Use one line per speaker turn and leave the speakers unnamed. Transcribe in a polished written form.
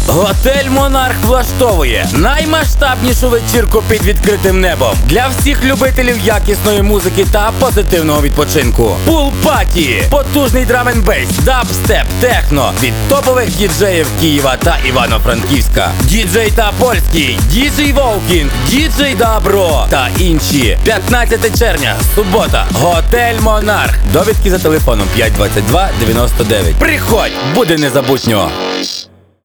Готель Монарх влаштовує наймасштабнішу вечірку під відкритим небом для всіх любителів якісної музики та позитивного відпочинку. Пул-паті, потужний драм-н-бейс, дабстеп, техно від топових діджеїв Києва та Івано-Франківська. Діджей та польський, діджей Волкінг, діджей Дабро та інші. 15 червня, субота, Готель Монарх. Довідки за телефоном 522 99. Приходь, буде незабутньо!